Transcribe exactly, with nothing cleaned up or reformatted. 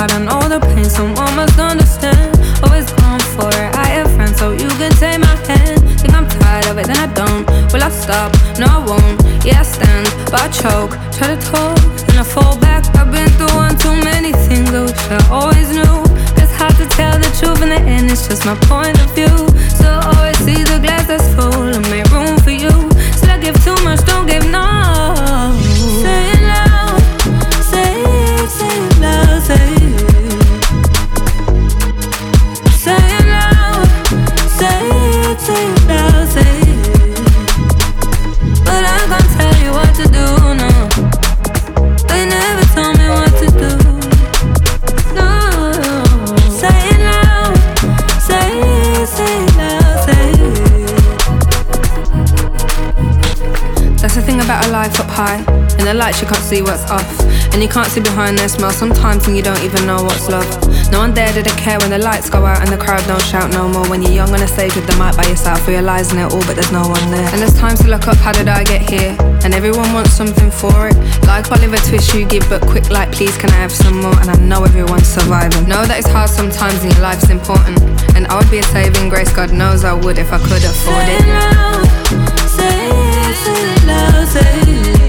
hard, I know the pain, someone must understand. Always gone for it, I have friends, so you can take my hand. Think I'm tired of it, then I don't. Will I stop? No, I won't. Yeah, I stand, but I choke. Try to talk, then I fall back. I've been through one too many things, I wish I always knew. It's hard to tell the truth in the end, it's just my point of view. So always see the glass that's full and make room for you. Still I give too much, don't give no. Say it loud, say it, say it loud, say it. Say it loud, say it, say it loud, say it. But I can't tell you what to do, no. They never told me what to do. No. Say it loud, say it, say it loud, say it. That's the thing about a life up high. In the lights you can't see what's off, and you can't see behind their smile sometimes, and you don't even know what's love. No one there didn't care when the lights go out and the crowd don't shout no more. When you're young on a stage with the mic by yourself, realising it all but there's no one there. And there's times to look up, how did I get here? And everyone wants something for it. Like Oliver Twist you give, but quick like please can I have some more? And I know everyone's surviving. Know that it's hard sometimes and your life's important, and I would be a saving grace, God knows I would if I could afford it. Say it loud, say it, say it loud, say it.